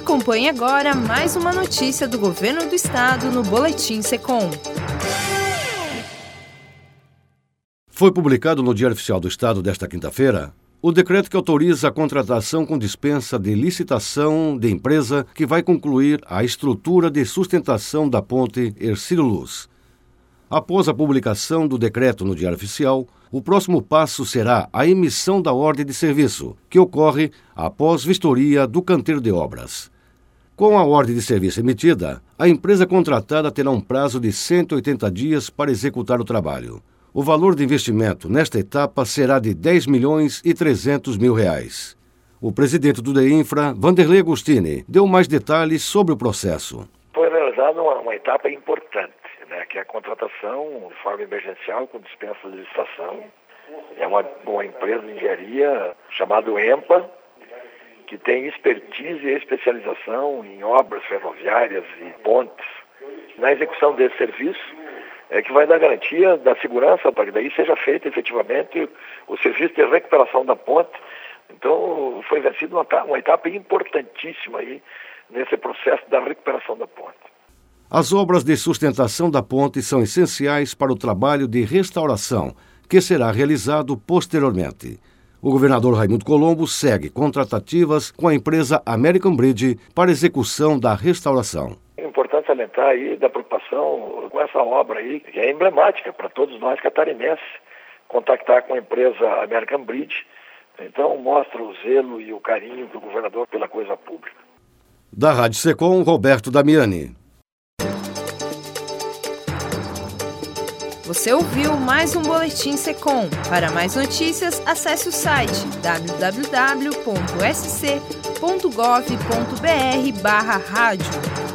Acompanhe agora mais uma notícia do Governo do Estado no Boletim Secom. Foi publicado no Diário Oficial do Estado desta quinta-feira o decreto que autoriza a contratação com dispensa de licitação de empresa que vai concluir a estrutura de sustentação da ponte Hercílio Luz. Após a publicação do decreto no Diário Oficial, o próximo passo será a emissão da ordem de serviço, que ocorre após vistoria do canteiro de obras. Com a ordem de serviço emitida, a empresa contratada terá um prazo de 180 dias para executar o trabalho. O valor de investimento nesta etapa será de R$10.300.000. O presidente do DEINFRA, Vanderlei Agostini, deu mais detalhes sobre o processo. Foi realizada uma etapa importante, que é a contratação de forma emergencial com dispensa de licitação. É uma empresa de engenharia chamada EMPA, que tem expertise e especialização em obras ferroviárias e pontes. Na execução desse serviço, é que vai dar garantia da segurança para que daí seja feito efetivamente o serviço de recuperação da ponte. Então, foi vencida uma etapa importantíssima aí nesse processo da recuperação da ponte. As obras de sustentação da ponte são essenciais para o trabalho de restauração, que será realizado posteriormente. O governador Raimundo Colombo segue contratativas com a empresa American Bridge para execução da restauração. É importante salientar aí da preocupação com essa obra aí, que é emblemática para todos nós catarinenses, contactar com a empresa American Bridge. Então, mostra o zelo e o carinho do governador pela coisa pública. Da Rádio Secom, Roberto Damiani. Você ouviu mais um Boletim Secom. Para mais notícias, acesse o site www.sc.gov.br/rádio.